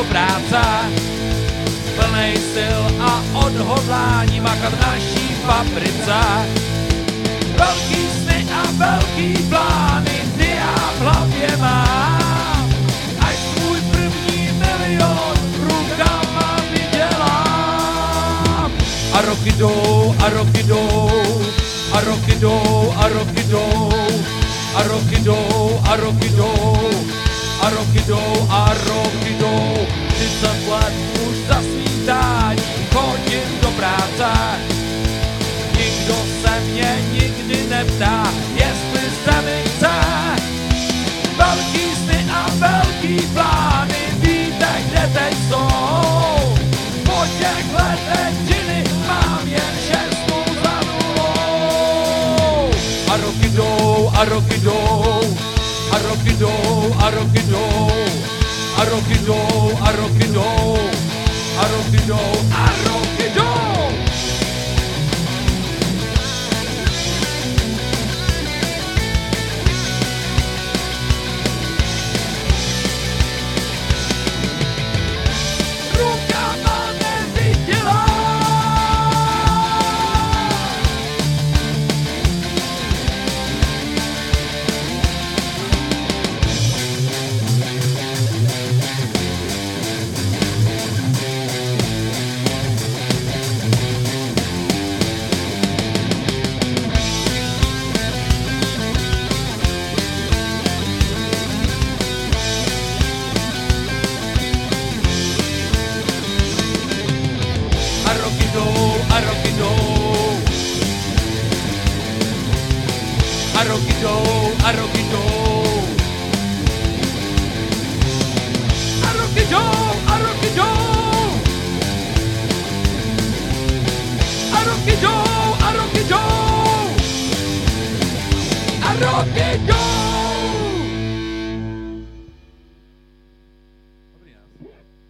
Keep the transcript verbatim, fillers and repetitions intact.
do práce, plnej styl a odhodlání makat v naší fabrice. Velký sny a velký plány, ty já v hlavě mám, až svůj první milion rukama vydělám. A roky jdou, a roky jdou, a roky jdou, a roky jdou, a roky jdou, a roky jdou, a roky jdou, a roky jdou. Třicet let už za svítání chodím do práce, nikdo se mě nikdy neptá, jestli se mi chce. Velký sny a velký plány, víte, kde teď jsou. Po těch letech činy mám jen šestou za nulou. A roky jdou, a roky jdou, a roky jdou, a roky jdou, a roky jdou, a roky jdou, a roky jdou, a roky jdou. A roky jdou, a roky jdou, a roky jdou, a roky jdou, a roky jdou, a roky jdou, a roky jdou, a roky jdou.